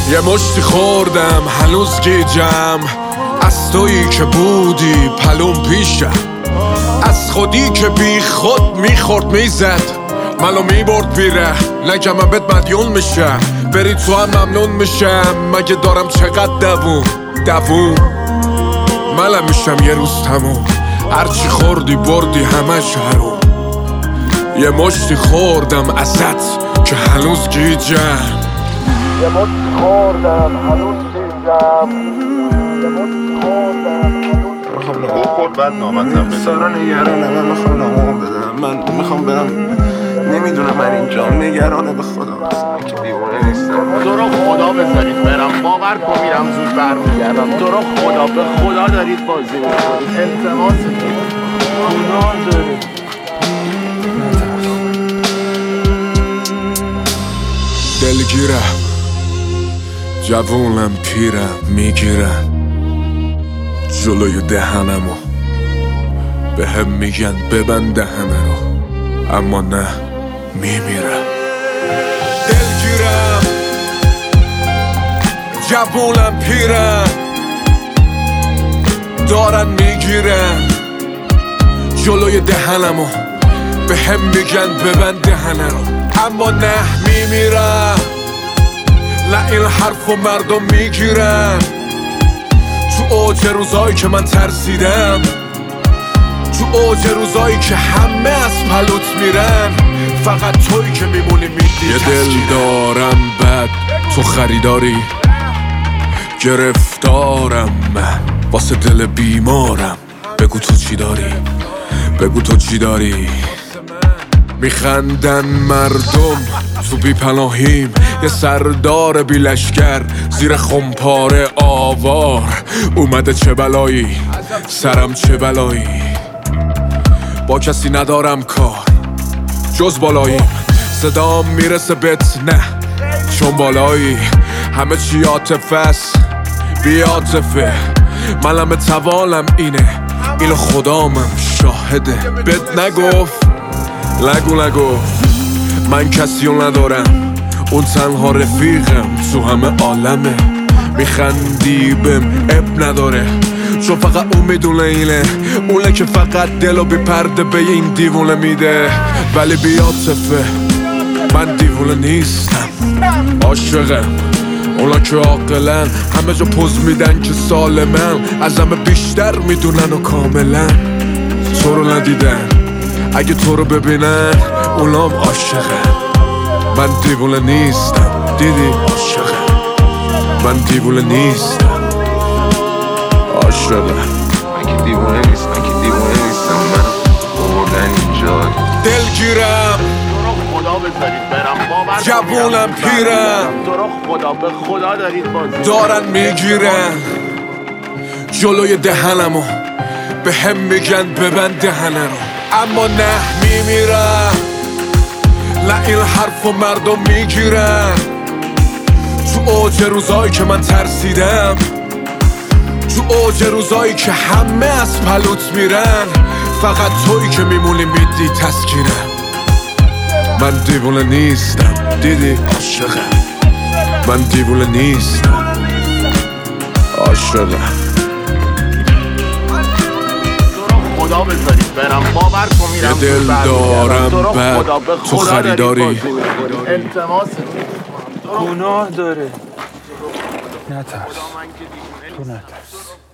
یه مشتی خوردم هنوز گیجم، از تویی که بودی پلوم پیشم، از خودی که بی خود میخورد میزد، منو میبرد بیره نگم من بهت مدیون میشم، بری تو هم ممنون میشم، مگه دارم چقدر دووم منم میشم یه روز تموم، هرچی خوردی بردی همش حروم. یه مشتی خوردم ازت که هنوز گیجم، یه مشتی خوردم هنوز گیجم، یه مشتی خوردم میخوام نهو خورد بعد نامتم بزن. سارا نگرانه، من میخوام نامو بدم، من میخوام برم، نمیدونم من اینجا نگرانه به خدا، من که دیوانه نیستم. تو رو خدا بذارید برم، باور کن میرم زود برمیگردم. تو رو خدا به خدا دارید بازی میکنید، التماستون گناه داره. دلگیرم جوونم پیرم میگیرن جلوی دهنمو، به هم میگن ببند دهنه رو، اما نه میمیرم. دلگیرم جوونم پیرم دارن میگیرن جلوی دهنمو، به هم میگن ببند دهنه رو، اما نه میمیرم. نه این حرفو مردم میگیرن تو اوج روزایی که من ترسیدم، تو اوج روزایی که همه از پلوت میرن، فقط تویی که میمونی میدی. یه دل دارم بد تو خریداری، گرفتارم من واسه دل بیمارم، بگو تو چی داری، بگو تو چی داری. میخندن مردم تو بی پناهیم، یه سردار بی لشکر زیر خمپاره آوار اومده، چه بلایی سرم چه بلایی. با کسی ندارم کار جز بالاییم، صدام میرسه بهت نه چون بالایی، همه چی عاطفه است بی عاطفه، منم توانم اینو خدامم شاهده. بهت نگفت نگو من کسیو ندارم، اون تنها رفیقم تو همه عالمه، میخندی بهم اب نداره چون فقط اون میدونه اینه، اونه که فقط دلو بی پرده به این دیوونه میده، ولی بی عاطفه من دیوونه نیستم، عاشقم اونا که عاقلن، همه جا پوز میدن که سالمن، از همه بیشتر میدونن و کاملا تو رو ندیدن، اگه تو رو ببینن اونام عاشقن. من دیوونه نیستم دیدی عاشقم، من دیوونه نیستم عاشقم. من که دیوانه نیستم، من که دیوانه نیستم، من بردن اینجا. دلگیرم تو رو خدا بذارید برم، باور جوونم پیرم، تو رو خدا به خدا دارید بازی دارن میگیرن جلوی دهنمو، به هم میگن ببند دهنه رو، اما نه میمیرم. نه این حرفو مردم میگیرن تو اوج روزایی که من ترسیدم، تو اوج روزایی که همه از پلوت میرن، فقط تویی که میمونی میدی تسکینم. من دیوونه نیستم دیدی عاشقم، من دیوونه نیستم عاشقم. خدا بذارید برم، باور کن میرم یه دل دارم بد تو خریداری، التماستون گناه داره. نترس، تو نترس.